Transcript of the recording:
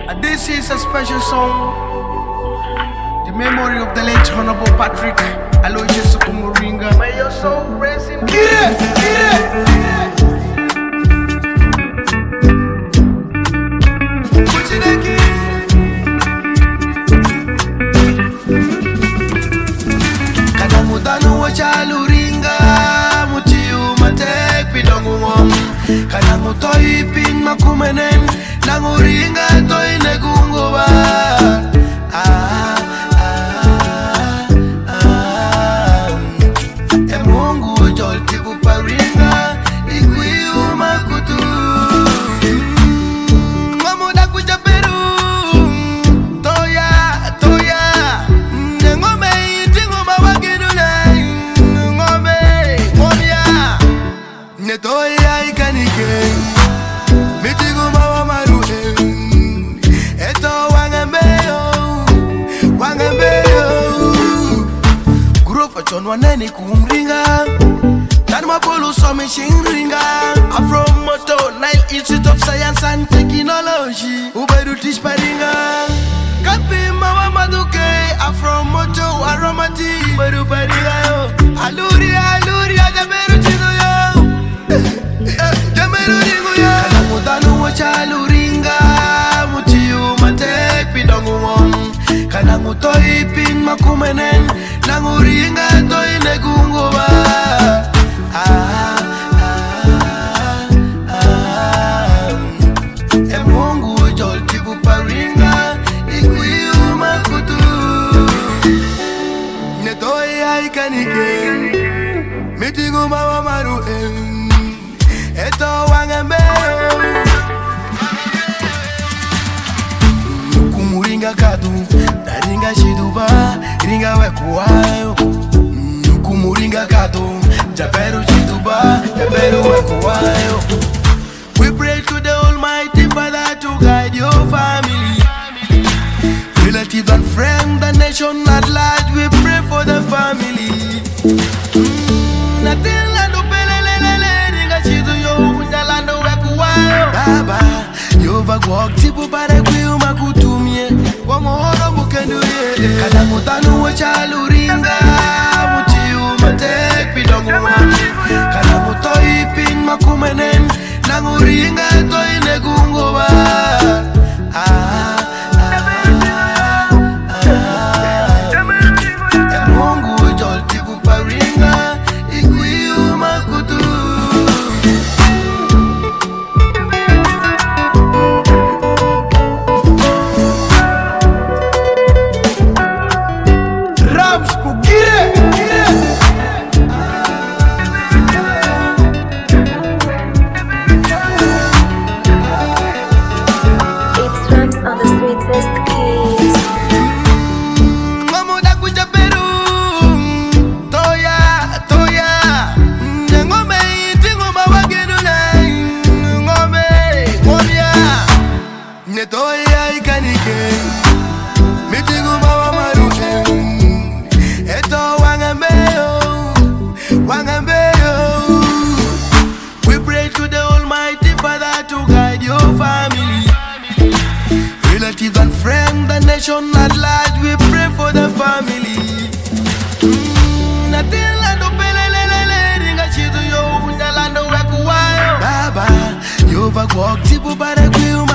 This is a special song, the memory of the late Honorable Patrick Aloysius Sukumuringa. May your soul rest in peace. Kanamutanu wa chaluringa, mutiu matek pidongu ngom. Kanamutoi pin makumenen, nanguringa toi negungo ba. Emungu jolti buparinga, ikuiu makutu. Mamuda kuja Peru, toya. Ngome itingu mawagidule, ngome moya. Netoya ikanike, mitingu mawamaru. Eto wangambeyo. Guru fachon waneni kumringa, Tanma polo some shingringa. I'm from Moto, Nile Institute of Science and Technology. Ubedu teach paringa. Kapi mawa maduke, I'm from Moto, Aromati. Ubedu paringa yo. Aluri, jaberu chido yo. Jaberu dingo yo. Kanamutanu wa chaluringa, mutiu matek pidongu ngom. Kanamutoi pin makumenen, nanguringa toi negungo ba. Emungu jolti buparinga, ikuiu makutu. Netoya ikanike, mitingu mawamaru. Eto wangambeyo. Kumuringa katu, naringa shiduba, ringa wekuwayo. Kumuringa katu, jaberu shiduba, jaberu wekuwayo. We pray to the Almighty Father to guide your family, relatives and friends, the nation at large. We pray for the family. Nothing lando pelelelele, ringa shidu yo, lando wekuwayo. Baba, yova kwa tipu pare kuyu makutumie, wamohoro mukenduye. Kanamutanu wa chaluringa, mutiu matek pidongu ngom. Kanamutoi pin makumenen, nanguringa toi negungo ba. Emungu jolti buparinga, ikuiu makutu. Netoya ikanike, mitingu mawamaru. Eto wangambeyo. We pray to the Almighty Father to guide your family, relatives and friends, the nation at large. We pray for the family. Nothing lando pelelelele, ringa chidu yo, lando wekuwayo. Baba, yova kwa tipu pare kuyu